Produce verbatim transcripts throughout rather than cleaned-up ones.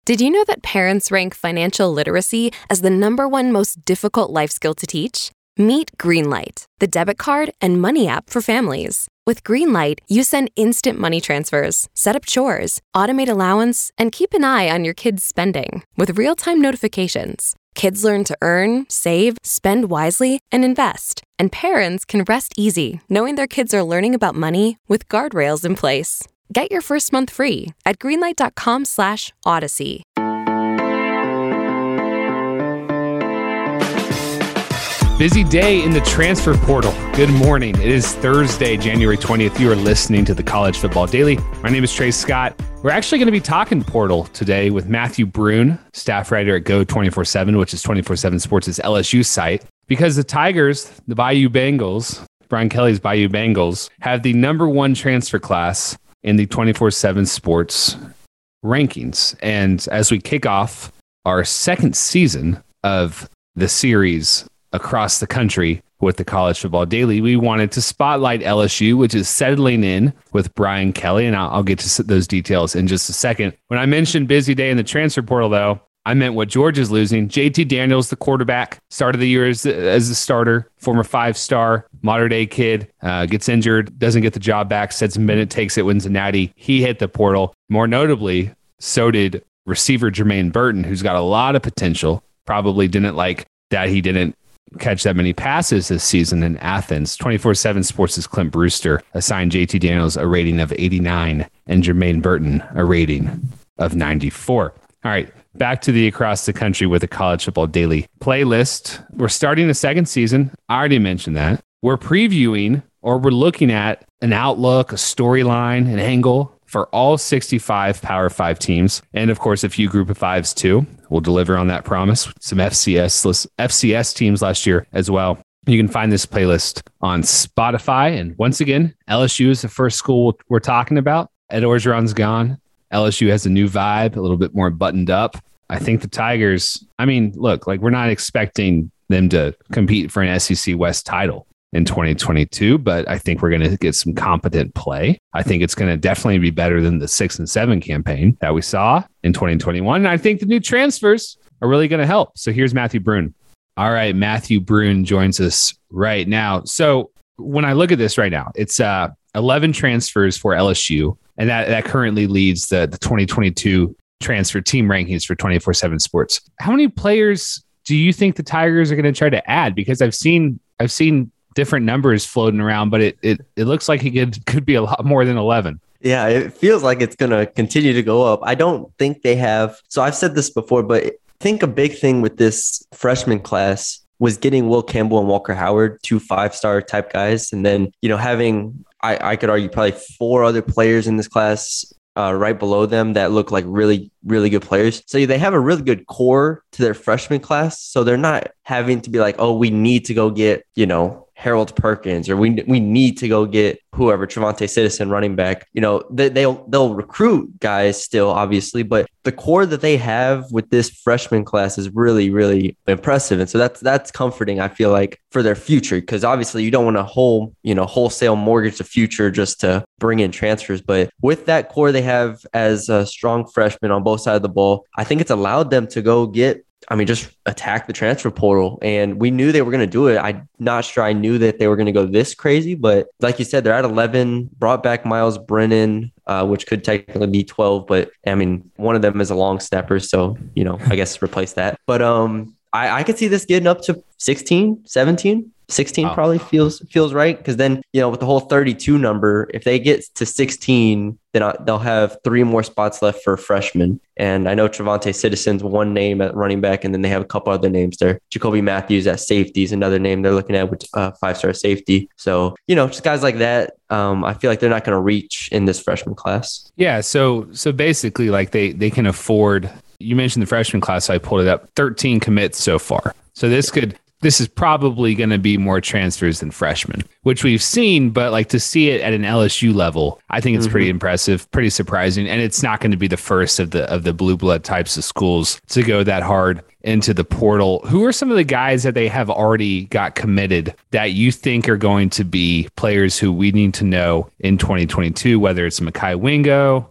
Did you know that parents rank financial literacy as the number one most difficult life skill to teach? Meet Greenlight, the debit card and money app for families. With Greenlight, you send instant money transfers, set up chores, automate allowance, and keep an eye on your kids' spending with real-time notifications. Kids learn to earn, save, spend wisely, and invest. And parents can rest easy knowing their kids are learning about money with guardrails in place. Get your first month free at greenlight.com slash odyssey. Busy day in the transfer portal. Good morning. It is Thursday, January twentieth. You are listening to the College Football Daily. My name is Trey Scott. We're actually going to be talking portal today with Matthew Brune, staff writer at Go twenty-four seven, which is twenty-four seven Sports' L S U site, because the Tigers, the Bayou Bengals, Brian Kelly's Bayou Bengals, have the number one transfer class in the twenty-four seven Sports rankings. And as we kick off our second season of the series across the country with the College Football Daily, we wanted to spotlight L S U, which is settling in with Brian Kelly. And I'll, I'll get to those details in just a second. When I mentioned busy day in the transfer portal, though, I meant what Georgia's losing. J T Daniels, the quarterback, started the year as, as a starter, former five-star, modern-day kid, uh, gets injured, doesn't get the job back, Stetson Bennett takes it, wins a natty. He hit the portal. More notably, so did receiver Jermaine Burton, who's got a lot of potential. Probably didn't like that he didn't catch that many passes this season in Athens. twenty-four seven Sports' Clint Brewster assigned J T Daniels a rating of eighty-nine and Jermaine Burton a rating of ninety-four. All right, back to the Across the Country with the College Football Daily playlist. We're starting the second season. I already mentioned that. We're previewing, or we're looking at an outlook, a storyline, an angle for all sixty-five Power Five teams. And of course, a few Group of Fives too. We'll deliver on that promise. Some F C S, F C S teams last year as well. You can find this playlist on Spotify. And once again, L S U is the first school we're talking about. Ed Orgeron's gone. L S U has a new vibe, a little bit more buttoned up. I think the Tigers, I mean, look, like we're not expecting them to compete for an S E C West title in twenty twenty-two, but I think we're going to get some competent play. I think it's going to definitely be better than the six and seven campaign that we saw in twenty twenty-one. And I think the new transfers are really going to help. So here's Matthew Brune. All right, Matthew Brune joins us right now. So when I look at this right now, it's uh, eleven transfers for L S U, and that, that currently leads the, the twenty twenty-two transfer team rankings for twenty-four seven Sports. How many players do you think the Tigers are going to try to add? Because I've seen I've seen different numbers floating around, but it it, it looks like it could, could be a lot more than eleven. Yeah, it feels like it's going to continue to go up. I don't think they have. So I've said this before, but I think a big thing with this freshman class was getting Will Campbell and Walker Howard, two five-star type guys. And then, you know, having, I, I could argue probably four other players in this class uh, right below them that look like really, really good players. So they have a really good core to their freshman class. So they're not having to be like, oh, we need to go get, you know, Harold Perkins, or we we need to go get whoever, Trevante Citizen, running back. You know, they, they'll they'll recruit guys still, obviously, but the core that they have with this freshman class is really, really impressive. And so that's that's comforting, I feel like, for their future, because obviously you don't want to whole, you know, wholesale mortgage the future just to bring in transfers. But with that core they have as a strong freshman on both sides of the ball, I think it's allowed them to go get, I mean, just attack the transfer portal. And we knew they were going to do it. I'm not sure I knew that they were going to go this crazy, but like you said, they're at eleven, brought back Miles Brennan, uh, which could technically be twelve, but I mean, one of them is a long snapper. So, you know, I guess replace that. But um, I, I could see this getting up to sixteen, seventeen. sixteen wow. Probably feels feels right, because then, you know, with the whole thirty-two number, if they get to sixteen, then I, they'll have three more spots left for freshmen. And I know Trevante Citizen's one name at running back, and then they have a couple other names there. Jacoby Matthews at safety is another name they're looking at with uh, five-star safety. So, you know, just guys like that, um, I feel like they're not going to reach in this freshman class. Yeah, so so basically, like they they can afford. You mentioned the freshman class, so I pulled it up. thirteen commits so far. So this could. This is probably going to be more transfers than freshmen, which we've seen, but like to see it at an L S U level, I think it's mm-hmm. pretty impressive, pretty surprising. And it's not going to be the first of the of the blue blood types of schools to go that hard into the portal. Who are some of the guys that they have already got committed that you think are going to be players who we need to know in twenty twenty-two, whether it's Mekhi Wingo,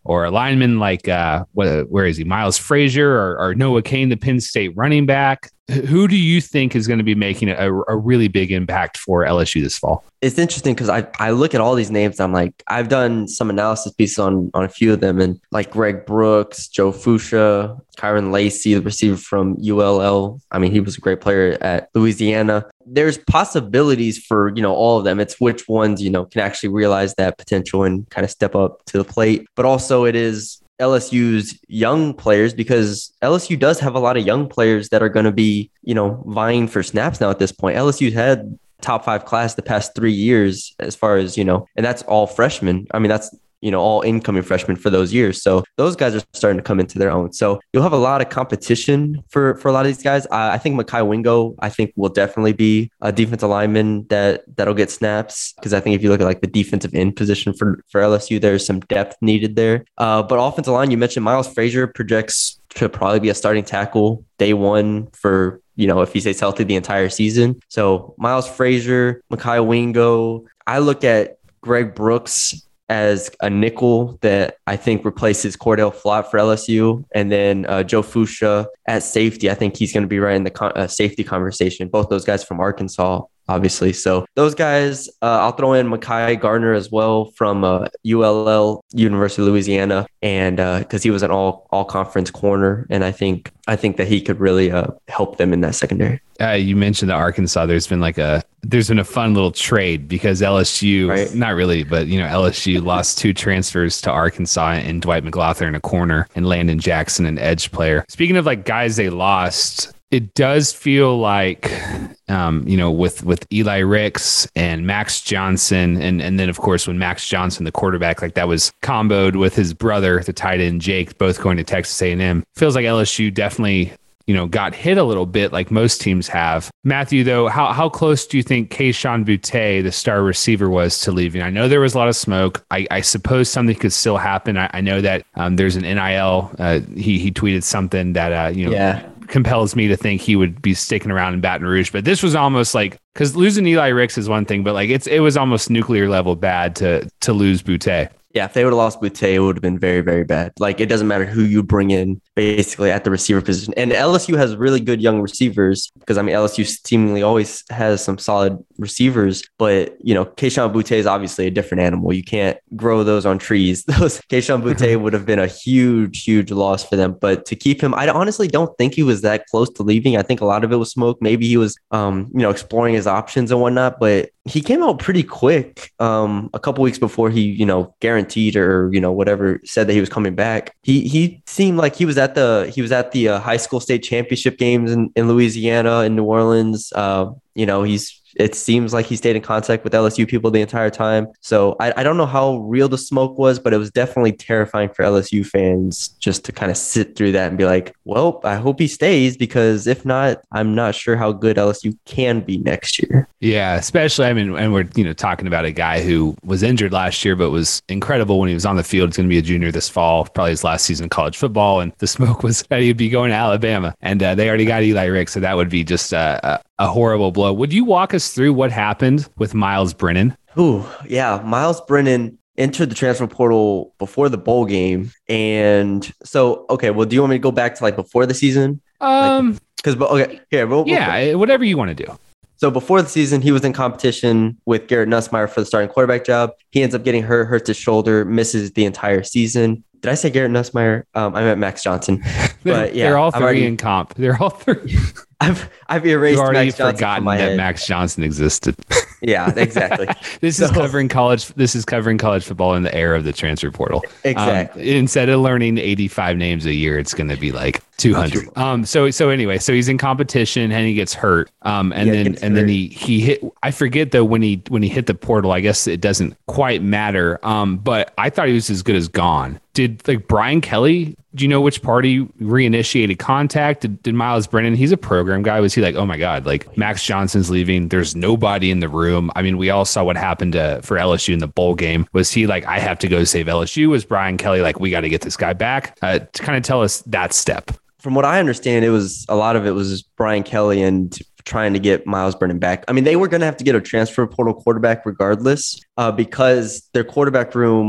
or a lineman like, uh, what, where is he? Miles Frazier or, or Noah Cain, the Penn State running back. Who do you think is going to be making a, a really big impact for L S U this fall? It's interesting because I, I look at all these names. I'm like, I've done some analysis pieces on, on a few of them, and like Greg Brooks, Joe Fuchsia, Kyron Lacey, the receiver from U L L. I mean, he was a great player at Louisiana. There's possibilities for, you know, all of them. It's which ones, you know, can actually realize that potential and kind of step up to the plate. But also it is L S U's young players, because L S U does have a lot of young players that are going to be, you know, vying for snaps now at this point. L S U's had top five class the past three years as far as, you know, and that's all freshmen. I mean, that's, you know, all incoming freshmen for those years. So those guys are starting to come into their own. So you'll have a lot of competition for, for a lot of these guys. I, I think Mekhi Wingo, I think will definitely be a defensive lineman that, that'll get snaps. Cause I think if you look at like the defensive end position for, for L S U, there's some depth needed there. Uh, but offensive line, you mentioned Miles Frazier projects to probably be a starting tackle day one for, you know, if he stays healthy the entire season. So Miles Frazier, Mekhi Wingo, I look at Greg Brooks as a nickel that I think replaces Cordell Flott for L S U. And then uh, Joe Fuchsia at safety. I think he's going to be right in the con- uh, safety conversation. Both those guys from Arkansas, obviously. So those guys, uh, I'll throw in Mekhi Gardner as well from uh, U L L, University of Louisiana. And because uh, he was an all all conference corner. And I think I think that he could really uh, help them in that secondary. Uh, you mentioned the Arkansas. There's been like a there's been a fun little trade because L S U, right. Not really, but you know, L S U lost two transfers to Arkansas and Dwight McLaughlin, a corner, and Landon Jackson, an edge player. Speaking of like guys they lost, it does feel like, um, you know, with, with Eli Ricks and Max Johnson, and and then of course when Max Johnson, the quarterback, like that was comboed with his brother, the tight end Jake, both going to Texas A and M. Feels like L S U definitely, you know, got hit a little bit like most teams have. Matthew, though, how how close do you think Kayshon Boutte, the star receiver, was to leaving? I know there was a lot of smoke. I, I suppose something could still happen. I, I know that um, there's an N I L. Uh, he he tweeted something that uh, you know. Yeah. compels me to think he would be sticking around in Baton Rouge. But this was almost like, because losing Eli Ricks is one thing, but like it's it was almost nuclear level bad to to lose Boutte. Yeah, if they would have lost Boutte, it would have been very, very bad. Like, it doesn't matter who you bring in basically at the receiver position. And L S U has really good young receivers because, I mean, L S U seemingly always has some solid receivers. But, you know, Kayshon Boutte is obviously a different animal. You can't grow those on trees. Those Kayshon Boutte would have been a huge, huge loss for them. But to keep him, I honestly don't think he was that close to leaving. I think a lot of it was smoke. Maybe he was, um, you know, exploring his options and whatnot. But he came out pretty quick um, a couple weeks before he, you know, guaranteed or, you know, whatever, said that he was coming back. He he seemed like he was at the he was at the uh, high school state championship games in, in Louisiana, in New Orleans. Uh, you know, he's it seems like he stayed in contact with L S U people the entire time. So I, I don't know how real the smoke was, but it was definitely terrifying for L S U fans just to kind of sit through that and be like, well, I hope he stays, because if not, I'm not sure how good L S U can be next year. Yeah, especially, I mean, and we're, you know, talking about a guy who was injured last year, but was incredible when he was on the field. He's going to be a junior this fall, probably his last season in college football. And the smoke was that he'd be going to Alabama, and uh, they already got Eli Ricks. So that would be just uh, a, a horrible blow. Would you walk us through what happened with Myles Brennan? Ooh, yeah. Myles Brennan entered the transfer portal before the bowl game. And so, okay, well, do you want me to go back to like before the season? Um, because, like, okay, here. We'll, yeah, we'll, whatever you want to do. So before the season, he was in competition with Garrett Nussmeier for the starting quarterback job. He ends up getting hurt, hurts his shoulder, misses the entire season. Did I say Garrett Nussmeier? Um, I meant Max Johnson. But yeah, they're all three already, in comp. They're all three. I've I've erased You've already Max Johnson forgotten from my that head. Max Johnson existed. Yeah, exactly. This so, is covering college. This is covering college football in the era of the transfer portal. Exactly. Um, instead of learning eighty-five names a year, it's going to be like two hundred. Um. So so anyway, so he's in competition and he gets hurt. Um. And yeah, then and hurt. then he he hit. I forget though when he when he hit the portal. I guess it doesn't quite matter. Um. But I thought he was as good as gone. Did like Brian Kelly? Do you know which party reinitiated contact? Did, did Myles Brennan? He's a program guy. Was he like, oh my God, like Max Johnson's leaving. There's nobody in the room. I mean, we all saw what happened to, for L S U in the bowl game. Was he like, I have to go save L S U? Was Brian Kelly like, we got to get this guy back? Uh, to kind of tell us that step. From what I understand, it was a lot of it was Brian Kelly and trying to get Myles Brennan back. I mean, they were going to have to get a transfer portal quarterback regardless, uh, because their quarterback room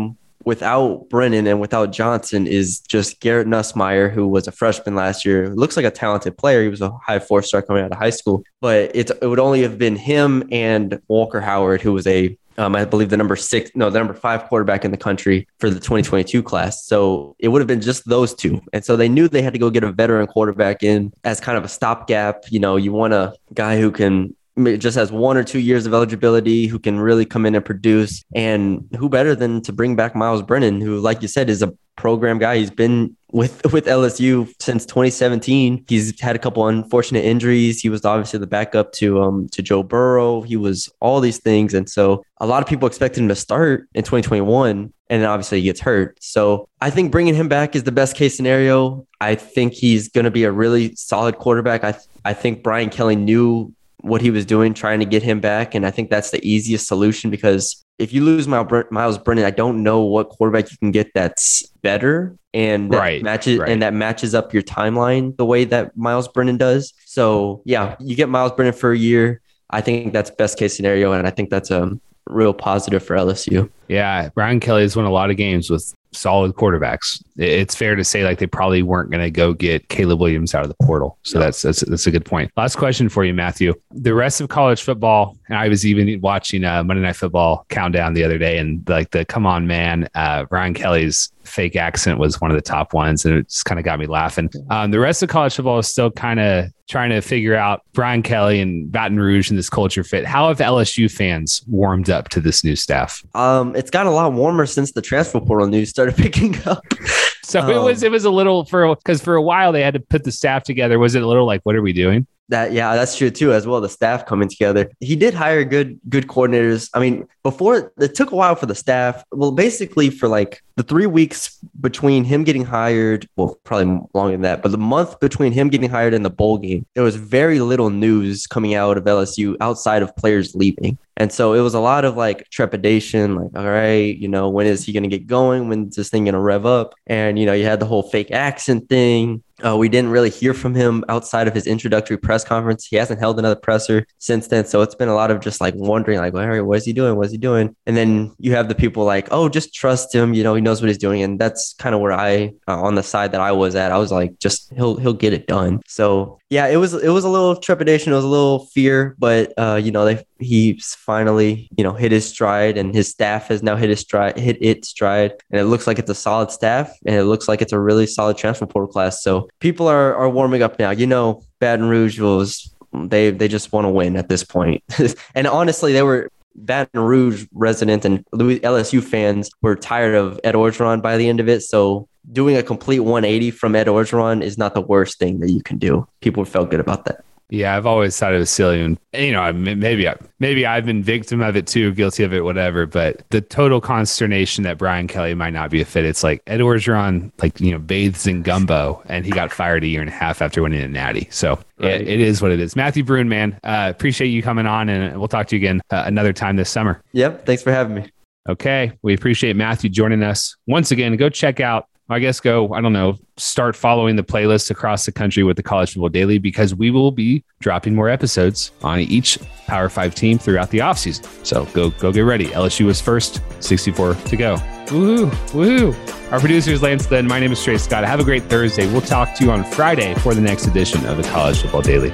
without Brennan and without Johnson is just Garrett Nussmeier, who was a freshman last year. Looks like a talented player. He was a high four-star coming out of high school. But it's, it would only have been him and Walker Howard, who was a Um, I believe the number six, no, the number five quarterback in the country for the twenty twenty-two class. So it would have been just those two. And so they knew they had to go get a veteran quarterback in as kind of a stopgap. You know, you want a guy who can just has one or two years of eligibility, who can really come in and produce. And who better than to bring back Myles Brennan, who, like you said, is a program guy. He's been with with L S U since twenty seventeen. He's had a couple unfortunate injuries. He was obviously the backup to um to Joe Burrow. He was all these things. And so a lot of people expected him to start in twenty twenty-one. And then obviously he gets hurt. So I think bringing him back is the best case scenario. I think he's going to be a really solid quarterback. I th- I think Brian Kelly knew what he was doing, trying to get him back. And I think that's the easiest solution, because if you lose Myles Brennan, I don't know what quarterback you can get that's better and that right, matches right. and that matches up your timeline the way that Myles Brennan does. So yeah, you get Myles Brennan for a year. I think that's best case scenario, and I think that's a real positive for L S U. Yeah, Brian Kelly has won a lot of games with solid quarterbacks. It's fair to say like they probably weren't going to go get Caleb Williams out of the portal. So no. that's, that's that's a good point. Last question for you, Matthew. The rest of college football, and I was even watching uh, Monday Night Football countdown the other day, and like the come on man, uh, Brian Kelly's fake accent was one of the top ones, and it just kind of got me laughing. Um, the rest of college football is still kind of trying to figure out Brian Kelly and Baton Rouge and this culture fit. How have L S U fans warmed up to this new staff? Um, it's got a lot warmer since the transfer portal news started picking up. So um, it was it was a little for because for a while they had to put the staff together. Was it a little like, what are we doing? That yeah, that's true too, as well. The staff coming together. He did hire good good coordinators. I mean, before it took a while for the staff. Well, basically for like the three weeks between him getting hired, well, probably longer than that, but the month between him getting hired and the bowl game, there was very little news coming out of L S U outside of players leaving. And so it was a lot of like trepidation, like, all right, you know, when is he going to get going? When's this thing going to rev up? And, you know, you had the whole fake accent thing. Uh, we didn't really hear from him outside of his introductory press conference. He hasn't held another presser since then. So it's been a lot of just like wondering, like, well, what is he doing? What is he doing? And then you have the people like, oh, just trust him. You know, he knows what he's doing. And that's kind of where I, uh, on the side that I was at, I was like, just he'll he'll get it done. So yeah, it was it was a little trepidation. It was a little fear, but uh, you know, they he's finally, you know, hit his stride, and his staff has now hit his stride, hit its stride. And it looks like it's a solid staff, and it looks like it's a really solid transfer portal class. So people are are warming up now. You know, Baton Rouge was they they just want to win at this point. And honestly, they were Baton Rouge resident and L S U fans were tired of Ed Orgeron by the end of it. So doing a complete one eighty from Ed Orgeron is not the worst thing that you can do. People felt good about that. Yeah, I've always thought it was silly, and you know, maybe I, maybe I've been victim of it too, guilty of it, whatever. But the total consternation that Brian Kelly might not be a fit. It's like Ed Orgeron, like, you know, bathes in gumbo, and he got fired a year and a half after winning a natty. So right. it, it is what it is. Matthew Brune, man, uh, appreciate you coming on, and we'll talk to you again uh, another time this summer. Yep, thanks for having me. Okay, we appreciate Matthew joining us once again. Go check out. I guess go, I don't know, start following the playlist across the country with the College Football Daily, because we will be dropping more episodes on each Power Five team throughout the offseason. So go go get ready. L S U is first, sixty-four to go. Woohoo, woohoo. Our producer is Lance Then. My name is Trey Scott. Have a great Thursday. We'll talk to you on Friday for the next edition of the College Football Daily.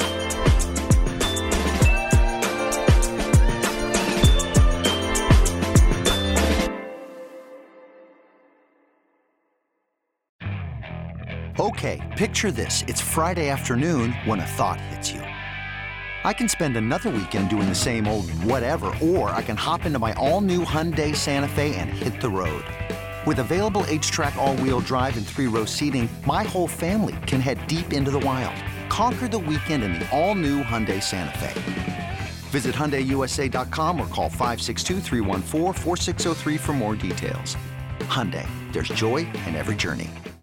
Okay, picture this. It's Friday afternoon when a thought hits you. I can spend another weekend doing the same old whatever, or I can hop into my all-new Hyundai Santa Fe and hit the road. With available H-Track all-wheel drive and three-row seating, my whole family can head deep into the wild. Conquer the weekend in the all-new Hyundai Santa Fe. Visit Hyundai U S A dot com or call five six two, three one four, four six zero three for more details. Hyundai, there's joy in every journey.